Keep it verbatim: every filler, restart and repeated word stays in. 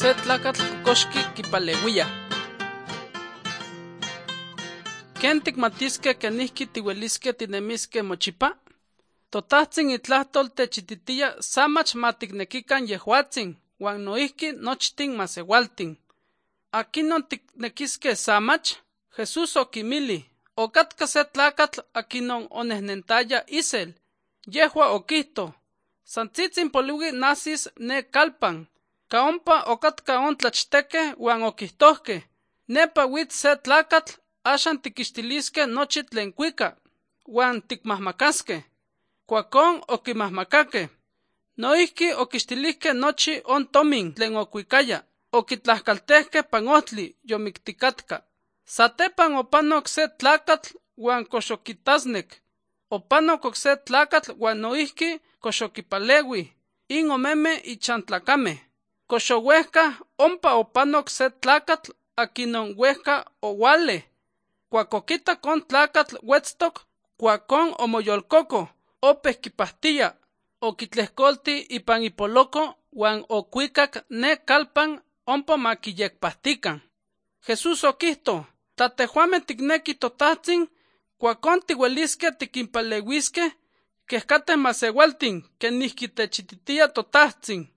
se tlacatl kokoxki kipaleuia. ¿Ken tikmatiske kenihki tiueliske tinemiske mochipa? Totajtzin itlahtol techititia samach matiknekikan yehuatzin, uan noihki nochtin masewaltin. Akinon tiknekiske samach? Jesús okimili, okatka se tlacatl akinon onehnentaya isel. Yehua okihto, santzitzin poliui nasis ne kalpan. Kaompa okatka on tlachteke uan okihtohke, nepa witz se tlacatl axan tikixtiliske nochi tlen kuika, uan tikmahmakaske. Kuakon okimahmakake. Noihki okixtilihke nochi on tomin tlen okuikaya, okitlahkaltehke panohtli yomiktikatka. Satepan opanok se tlacatl uan kox okitasnek. Opanok ok se tlacatl uan noihki kox okipalewi, in omeme ichantlakame. Kox owehka ompa opanok se tlacatl akinon wehka owale. Kuak okitak on tlacatl wetztok, kuakon omoyolkoko, opeh kipahtia, okitlehkolti ipan ipoloko uan okuikak ne kalpan ompa makiyekpahtikan. Jesús okihto, tla tehuame tikneki totajtzin, kuakon tiueliske tikinpaleuiske, keh kateh masewaltin kenihki techititia totajtzin.